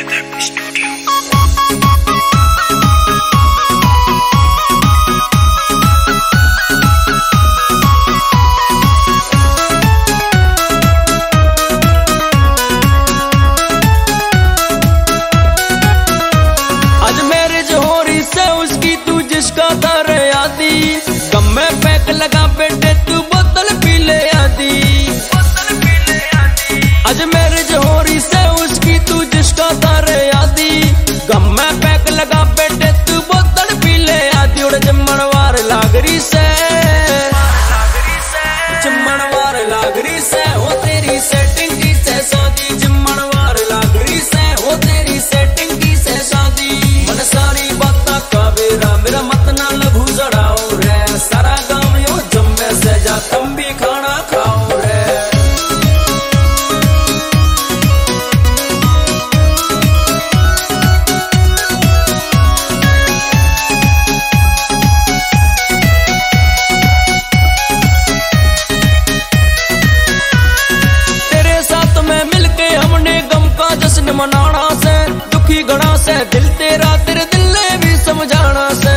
लगा बेटे तू बोतल पी ले आदि। आज मैरिज हो रही से उसकी तू जिसका तारे आदि। गम में पैक लगा बेटे तू बोतल पी ले आदि। उड़ जमणवार लागरी से जमणवार लागरी से हो तेरी सेटिंग की से शादी। जमणवार लागरी से हो तेरी सेटिंग की से शादी। मन सारी बात का बेरा मेरा मत ना लघु जड़ाओ रे। सारा गाँव यो जम्मे से जा तुम भी खाना खाओ रे। तेरे साथ में मिलके हमने गम का जश्न मनाना से। दुखी घड़ा से दिल तेरा तेरे दिल ने भी समझाना से।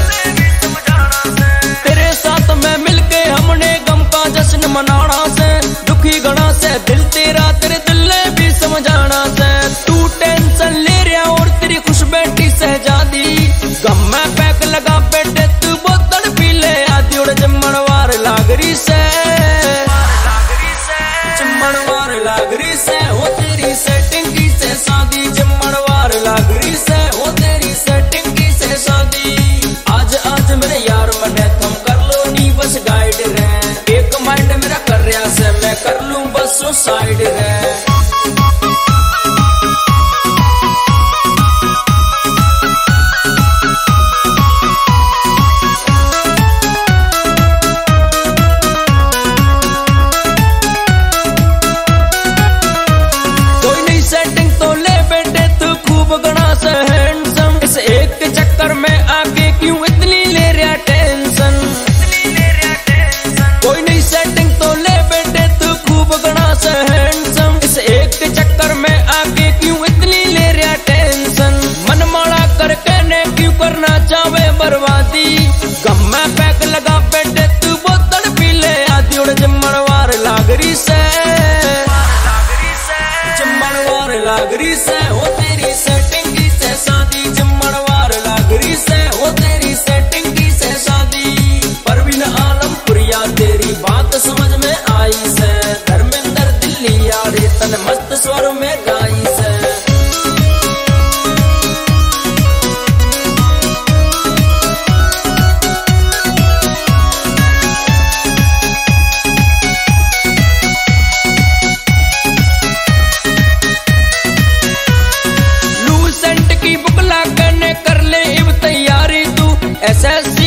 तेरे साथ में मिलके हमने गम का जश्न मनाना से। दुखी घड़ा से दिल तेरा तेरे दिल ने भी समझाना से। तू टेंशन ले रहा और तेरी खुश बैठी सहजादी। गम में पैक लगा बेटे तू बोतल पी ले आदि। उड़ जमणवार लागरी से जमणवार लागरी से हो तेरी सेटिंग की से शादी। जमणवार लागरी से हो तेरी सेटिंग की से शादी। आज आज मेरे यार मने तुम कर लो नी बस गाइड रे। एक माइंड मेरा कर रहा से मैं कर लूं बस साइड रे। कोई नहीं सेटिंग तो ले बेटे तू खूब गणा से हैंडसम। इस एक चक्कर में आगे क्यों इतनी ले रहा टेंशन। कोई नहीं सेटिंग तो ले बेटे तू खूब गणा से हैंडसम। इस एक चक्कर में आगे क्यों इतनी ले रहा टेंशन। मन माड़ा करके ने क्यों करना चाहे बर्बादी। गम में पैक लगा बेटे तू बोतल पी ले आदि। उड़ जमणवार लागरी से जमणवार लागरी से हो तेरी सेटिंग की से शादी। जमणवार लागरी से हो तेरी सेटिंग की से शादी। परवीन आलमपुरिया तेरी बात समझ में आई से। धर्मेंद्र दिल्ली यारे तन मस्त स्वर में गाई से। लूसेंट की बुक ला करने कर ले इब तैयारी तू। SS